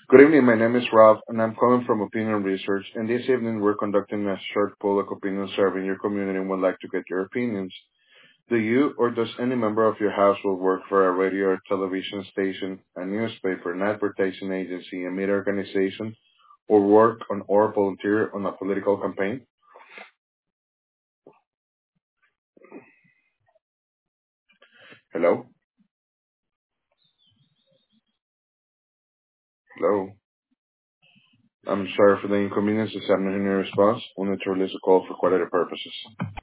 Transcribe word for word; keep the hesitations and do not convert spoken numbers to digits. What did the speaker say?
Good evening. My name is Rob, and I'm calling from Opinion Research. And this evening, we're conducting a short public opinion survey in your community and would like to get your opinions. Do you or does any member of your household work for a radio or television station, a newspaper, an advertising agency, a media organization, or work on or volunteer on a political campaign? Hello? Hello? I'm sorry for the inconvenience. This is not hearing your response. We'll need to release a call for quality purposes.